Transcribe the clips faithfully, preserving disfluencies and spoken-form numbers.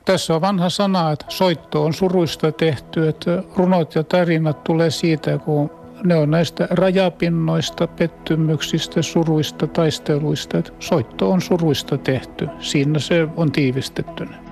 Tässä on vanha sana, että soitto on suruista tehty, että runot ja tarinat tulee siitä, kun ne on näistä rajapinnoista, pettymyksistä, suruista, taisteluista. Että soitto on suruista tehty. Siinä se on tiivistettynä.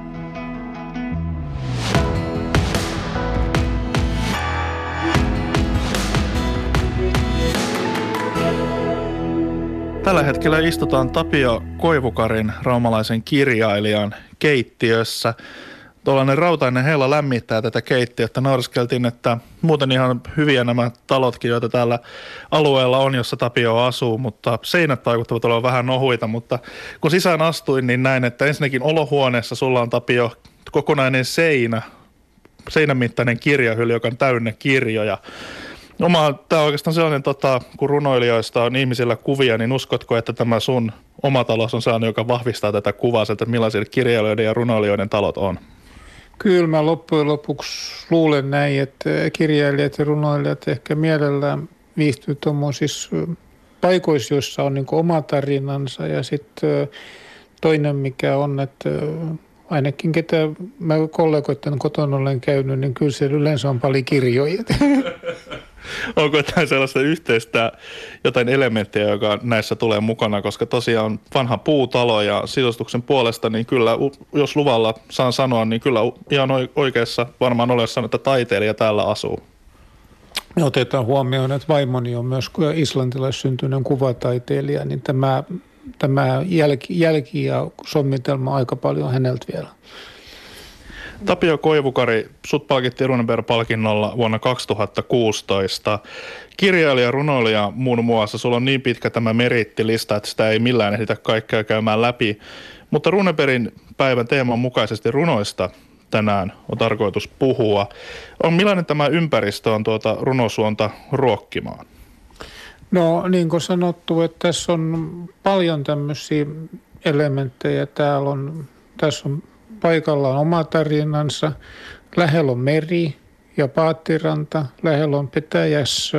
Tällä hetkellä istutaan Tapio Koivukarin, raumalaisen kirjailijan, keittiössä. Tuollainen rautainen heila lämmittää tätä keittiötä. Nauriskeltiin, että muuten ihan hyviä nämä talotkin, joita täällä alueella on, jossa Tapio asuu, mutta seinät vaikuttavat olevan vähän ohuita. Mutta kun sisään astuin, niin näin, että ensinnäkin olohuoneessa sulla on, Tapio, kokonainen seinä, seinämittainen kirjahylly, joka on täynnä kirjoja. Oma, tämä on oikeastaan sellainen, tota, kun runoilijoista on ihmisillä kuvia, niin uskotko, että tämä sun oma talos on sellainen, joka vahvistaa tätä kuvaa, että millaisia kirjailijoiden ja runoilijoiden talot on? Kyllä mä loppujen lopuksi luulen näin, että kirjailijat ja runoilijat ehkä mielellään viihtyy tuommoisissa paikoissa, joissa on niin kuin oma tarinansa. Ja sitten toinen, mikä on, että ainakin ketä mä kollegoiden kotona olen käynyt, niin kyllä siellä yleensä on paljon kirjoja. Onko jotain sellaista yhteistä, jotain elementtejä, joka näissä tulee mukana, koska tosiaan vanha puutalo ja sisustuksen puolesta, niin kyllä, jos luvalla saan sanoa, niin kyllä ihan oikeassa varmaan olessa, että taiteilija täällä asuu. Me otetaan huomioon, että vaimoni on myös islantilaissyntyinen kuvataiteilija, niin tämä, tämä jälki, jälki ja sommitelma aika paljon häneltä vielä. Tapio Koivukari, sut palkittiin Runeberg-palkinnolla vuonna kaksituhattakuusitoista. Kirjailija ja runoilija muun muassa, sulla on niin pitkä tämä merittilista, että sitä ei millään ehditä kaikkea käymään läpi. Mutta Runebergin päivän teeman mukaisesti runoista tänään on tarkoitus puhua. On millainen tämä ympäristö on tuota runosuonta ruokkimaan? No niin kuin sanottu, että tässä on paljon tämmöisiä elementtejä. Täällä on, tässä on paikalla on oma tarinansa, lähellä on meri ja Paattiranta, lähellä on Petäjäs,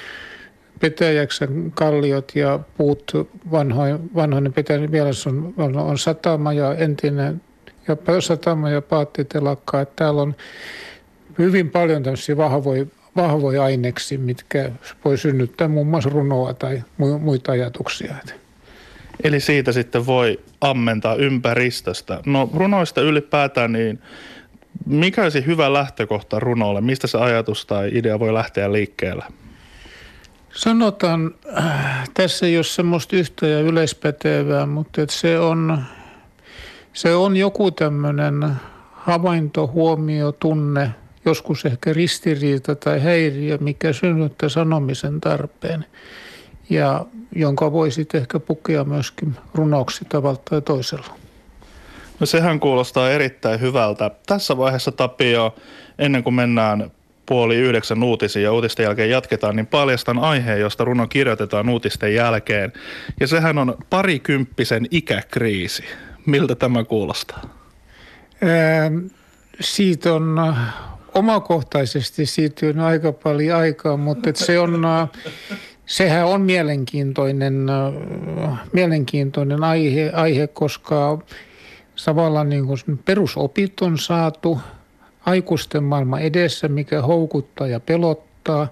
Petäjäksen kalliot ja puut, vanhoinen, vanhoinen Petäjäs, vielä on, on, on satama ja entinen ja satama ja paattitelakka. Että täällä on hyvin paljon tämmöisiä vahvoja, vahvoja aineksia, mitkä voi synnyttää muun muassa runoa tai muita ajatuksia. Eli siitä sitten voi ammentaa ympäristöstä. No runoista ylipäätään, niin mikä olisi hyvä lähtökohta runolle? Mistä se ajatus tai idea voi lähteä liikkeelle? Sanotaan, äh, tässä ei ole semmoista yhtä ja yleispätevää, mutta että se, on, se on joku tämmöinen havainto, huomio, tunne, joskus ehkä ristiriita tai häiriö, mikä synnyttää sanomisen tarpeen. Ja jonka voi sitten ehkä pukea myöskin runoksi tavalla tai toisella. No sehän kuulostaa erittäin hyvältä. Tässä vaiheessa, Tapio, ennen kuin mennään puoli yhdeksän uutisiin ja uutisten jälkeen jatketaan, niin paljastan aiheen, josta runo kirjoitetaan uutisten jälkeen. Ja sehän on parikymppisen ikäkriisi. Miltä tämä kuulostaa? Ää, siitä on omakohtaisesti siitä on aika paljon aikaa, mutta se on... Sehän on mielenkiintoinen, mielenkiintoinen aihe, aihe, koska tavallaan niin kuin perusopit on saatu aikuisten maailman edessä, mikä houkuttaa ja pelottaa.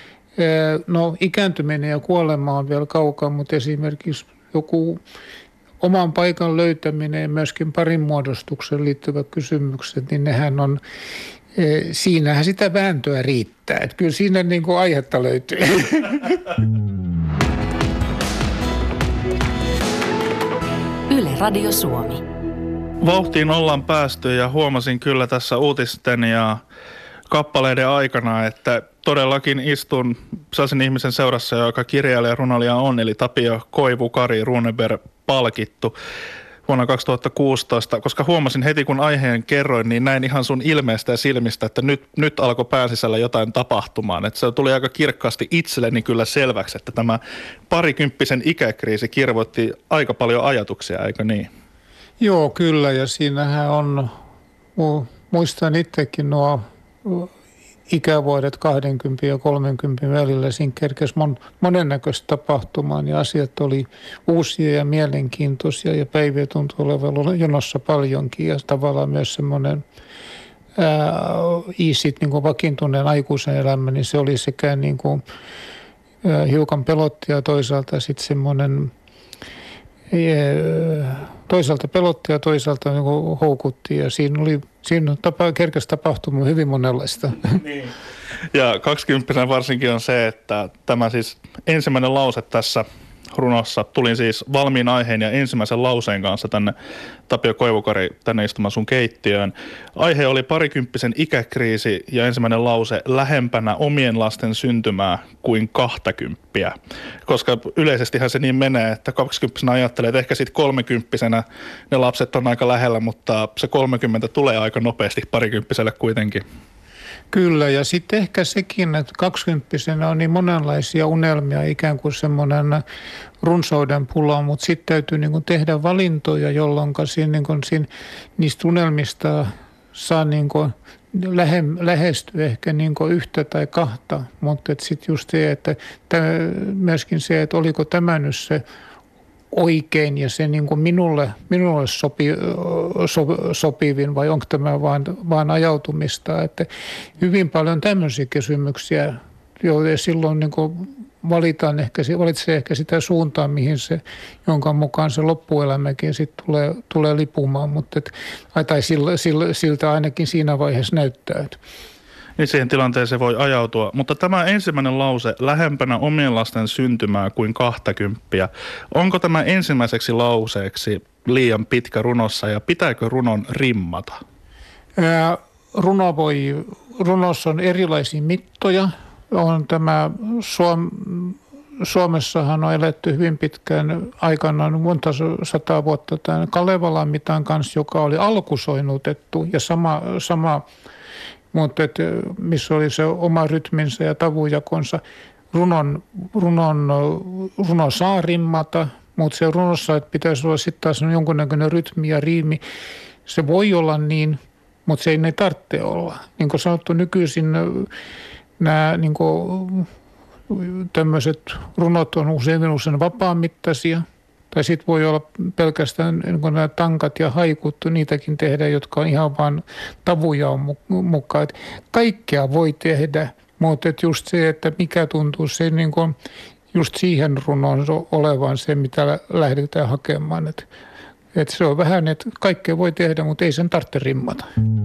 No ikääntyminen ja kuolema on vielä kaukaa, mutta esimerkiksi joku oman paikan löytäminen ja myöskin parin muodostukseen liittyvät kysymykset, niin nehän on... Siinähän sitä vääntöä riittää. Että kyllä siinä niin kuin aihetta löytyy. Yle Radio Suomi. Vauhtiin ollaan päästy ja huomasin kyllä tässä uutisten ja kappaleiden aikana, että todellakin istun sellaisen ihmisen seurassa, joka kirjailija ja runoilija on, eli Tapio Koivukari, Runeberg-palkittu vuonna kaksituhattakuusitoista, koska huomasin heti kun aiheen kerroin, niin näin ihan sun ilmeestä ja silmistä, että nyt, nyt alkoi pään sisällä jotain tapahtumaan. Että se tuli aika kirkkaasti itselleni kyllä selväksi, että tämä parikymppisen ikäkriisi kirvoitti aika paljon ajatuksia, eikö niin? Joo, kyllä, ja siinähän on, muistan itsekin nuo ikävuodet kaksikymmentä ja kolmekymmentä välillä. Siinä kerkesi mon, monennäköistä tapahtumaa ja asiat oli uusia ja mielenkiintoisia ja päiviä tuntui olevan jonossa paljonkin ja tavallaan myös semmoinen iisit niin kuin vakiintuneen aikuisen elämä, niin se oli sekä niin kuin, ää, hiukan pelotti ja toisaalta sitten semmoinen toisaalta pelotti ja toisaalta niin kuin houkutti ja siinä oli siinä tapa, kerkesi tapahtumaan hyvin monenlaista. Niin. Ja kaksikymppisenä varsinkin on se, että tämä siis ensimmäinen lause tässä runossa, tulin siis valmiin aiheen ja ensimmäisen lauseen kanssa tänne, Tapio Koivukari, tänne istumaan sun keittiöön. Aihe oli parikymppisen ikäkriisi ja ensimmäinen lause, lähempänä omien lasten syntymää kuin kahtakymppiä. Koska yleisestihän se niin menee, että kaksikymppisenä ajattelee, että ehkä sitten kolmekymppisenä ne lapset on aika lähellä, mutta se kolmekymmentä tulee aika nopeasti parikymppiselle kuitenkin. Kyllä, ja sitten ehkä sekin, että kaksikymppisenä on niin monenlaisia unelmia, ikään kuin semmoinen runsauden pula, mutta sitten täytyy niin kuin tehdä valintoja, jolloin siinä, niin kuin siinä, niistä unelmista saa niin kuin lähe, lähestyä ehkä niin kuin yhtä tai kahta, mutta sitten just se, että tämä, myöskin se, että oliko tämä nyt se oikein ja se niin kuin minulle, minulle sopi, so, sopivin vai onko tämä vaan, vaan ajautumista. Että hyvin paljon tämmöisiä kysymyksiä, joita silloin niin kuin valitaan ehkä, valitsee ehkä sitä suuntaa, mihin se, jonka mukaan se loppuelämäkin sitten tulee, tulee lipumaan, mutta et, tai siltä, siltä ainakin siinä vaiheessa näyttää. Että. Niin siihen tilanteeseen voi ajautua. Mutta tämä ensimmäinen lause, lähempänä omien lasten syntymää kuin kahtakymppiä, onko tämä ensimmäiseksi lauseeksi liian pitkä runossa ja pitääkö runon rimmata? Ää, runo voi, runossa on erilaisia mittoja. On tämä Suom, Suomessahan on eletty hyvin pitkään aikanaan monta sataa vuotta tämän Kalevalan mitan kanssa, joka oli alkusoinnutettu ja sama, sama mutta et, missä oli se oma rytminsä ja tavujakonsa. Runon, runon, runo saa rimmata, mutta se runossa että pitäisi olla sitten taas jonkunnäköinen rytmi ja riimi. Se voi olla niin, mutta se ei ne tarvitse olla. Niin kuin sanottu, nykyisin nämä niin kuin, tämmöiset runot on usein usein vapaamittaisia. Tai sitten voi olla pelkästään niin nämä tankat ja haikut, niitäkin tehdään, jotka on ihan vaan tavujaon mukaan. Et kaikkea voi tehdä, mutta et just se, että mikä tuntuu se niin kuin just siihen runoon olevan se, mitä lähdetään hakemaan. Et, et se on vähän, että kaikkea voi tehdä, mutta ei sen tarvitse rimmata.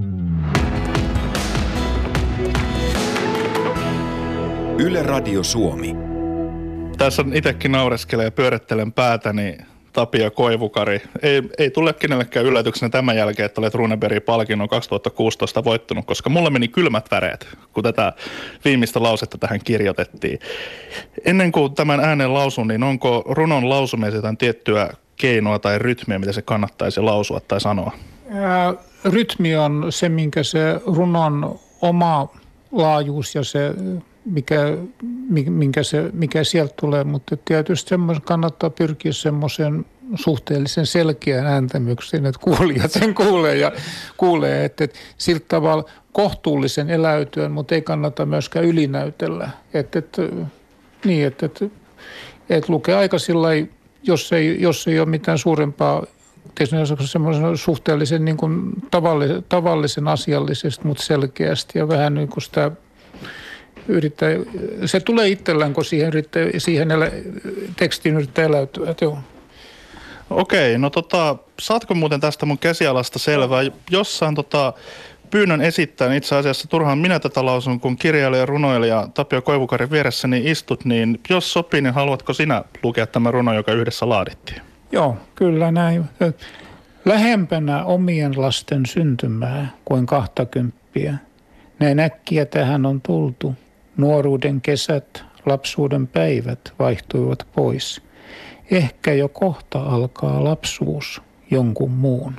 Yle Radio Suomi. Tässä itsekin naureskelee ja pyörittelen päätäni, Tapio Koivukari. Ei, ei tule kenellekään yllätyksenä tämän jälkeen, että olet Runeberg-palkinnon kaksituhattakuusitoista voittanut, koska mulle meni kylmät väreet, kun tätä viimeistä lausetta tähän kirjoitettiin. Ennen kuin tämän äänen lausun, niin onko runon lausumiseen jotain tiettyä keinoa tai rytmiä, mitä se kannattaisi lausua tai sanoa? Ää, rytmi on se, minkä se runon oma laajuus ja se mikä, minkä se, mikä sieltä tulee, mutta tietysti kannattaa pyrkiä semmoisen suhteellisen selkeän ääntämykseen, että kuulijat sen kuulee ja kuulee, että, että siltä tavalla kohtuullisen eläytyen, mutta ei kannata myöskään ylinäytellä. Että, että, niin, että, että, että lukee aika sillä lailla, jos ei, jos ei ole mitään suurempaa, semmoisen suhteellisen niin kuin tavallisen, tavallisen asiallisesti, mutta selkeästi ja vähän niin kuin sitä yrittää, se tulee itsellään, kun siihen, yrittää, siihen elä, tekstiin yrittää eläytyä. Joo. Okei, no tota, saatko muuten tästä mun käsialasta selvää? Jossain tota, pyynnön esittäen itse asiassa turhaan minä tätä lausun, kun kirjailija, runoilija Tapio Koivukarin vieressäni istut, niin jos sopii, niin haluatko sinä lukea tämän runon, joka yhdessä laadittiin? Joo, kyllä näin. Lähempänä omien lasten syntymää kuin kahtakymppiä. Näin äkkiä tähän on tultu. Nuoruuden kesät, lapsuuden päivät vaihtuivat pois. Ehkä jo kohta alkaa lapsuus jonkun muun.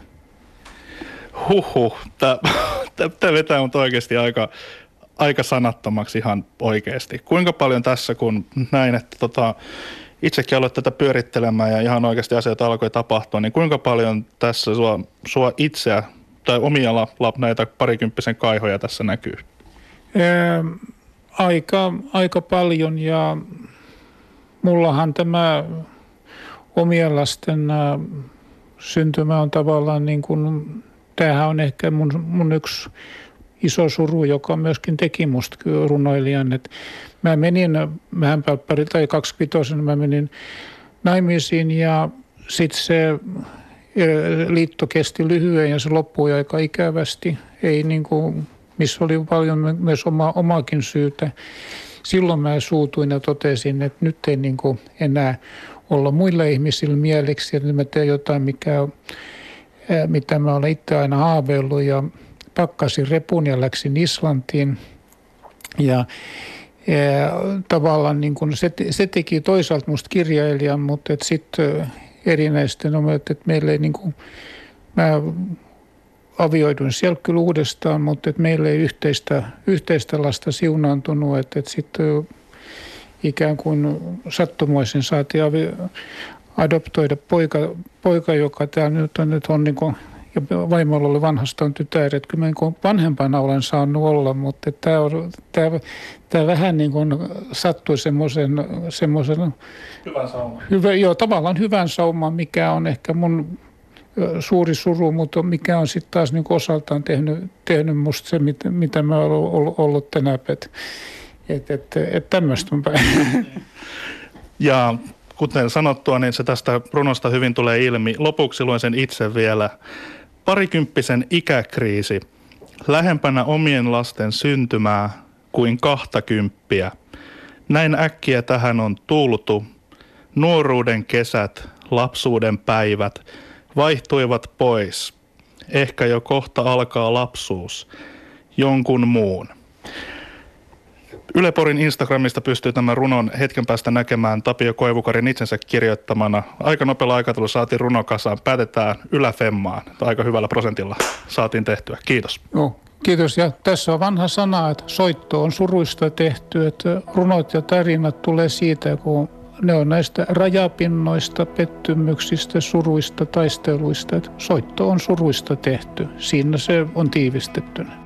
Huhhuh, tämä vetää mut oikeasti aika, aika sanattomaksi ihan oikeasti. Kuinka paljon tässä, kun näin, että tota, itsekin aloit tätä pyörittelemään ja ihan oikeasti asioita alkoi tapahtua, niin kuinka paljon tässä sua, sua itseä tai omia lap, lap, näitä parikymppisen kaihoja tässä näkyy? Ää, aika, aika paljon, ja mullahan tämä omien lasten ää, syntymä on tavallaan niin kuin, tämähän on ehkä mun, mun yksi iso suru, joka myöskin teki musta runoilijan. Et mä menin, vähän pari tai kaksikymmentä, mä menin naimisiin, ja sitten se liitto kesti lyhyen ja se loppui aika ikävästi. Ei niin kuin, missä oli paljon myös oma, omaakin syytä. Silloin mä suutuin ja totesin, että nyt ei niin kuin enää olla muille ihmisille mieliksi, että mä teen jotain, mikä, mitä mä olen itse aina haaveillut, ja pakkasin repun ja läksin Islantiin. Ja, ja tavallaan niin kuin se, se teki toisaalta musta kirjailijan, mutta sitten erinäistä, no, että meillä ei niin kuin, mä avioiduin siellä kyllä uudestaan, mutta että meillä ei yhteistä, yhteistä lasta siunaantunut, että, että sitten ikään kuin sattumoisin saatiin avi, adoptoida poika, poika, joka täällä nyt on, nyt on niin kuin, ja vaimolla oli vanhastaan tytär, että kyllä mä niin vanhempana olen saanut olla, mutta tämä, on, tämä, tämä vähän niin kuin sattui semmoisen, semmoisen hyvän sauman. Hyvä, joo, tavallaan hyvän sauman, mikä on ehkä mun suuri suru, mutta mikä on sitten taas niin osaltaan tehnyt, tehnyt musta se, mitä, mitä mä olen ollut, ollut tänä päivänä. Että et, et tämmöistä on päin. Ja kuten sanottua, niin se tästä runosta hyvin tulee ilmi. Lopuksi luen sen itse vielä. Parikymppisen ikäkriisi. Lähempänä omien lasten syntymää kuin kahtakymppiä. Näin äkkiä tähän on tultu. Nuoruuden kesät, lapsuuden päivät vaihtuivat pois. Ehkä jo kohta alkaa lapsuus. Jonkun muun. Yle Porin Instagramista pystyy tämän runon hetken päästä näkemään Tapio Koivukarin itsensä kirjoittamana. Aika nopealla aikataululla saatiin runo kasaan. Päätetään yläfemmaan. Aika hyvällä prosentilla saatiin tehtyä. Kiitos. Joo, kiitos. Ja tässä on vanha sana, että soitto on suruista tehty. Että runot ja tarinat tulee siitä, kun ne on näistä rajapinnoista, pettymyksistä, suruista, taisteluista. Että soitto on suruista tehty. Siinä se on tiivistettynä.